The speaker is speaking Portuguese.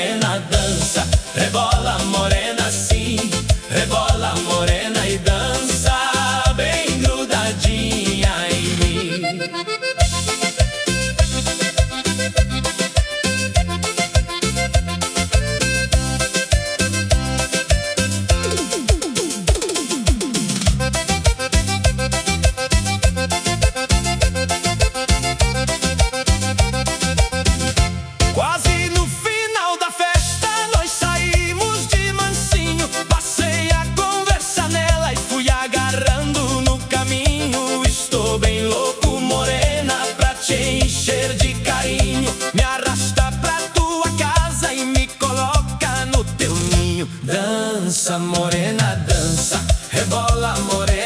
morena, dança, rebola morena sim, rebola morena e dança bem grudadinha em mim. Quase no final da festa nós saímos de mansinho. Passei a conversa nela e fui agarrando no caminho. Estou bem louco, morena, pra te encher de carinho. Me arrasta pra tua casa e me coloca no teu ninho. Dança morena, dança, rebola morena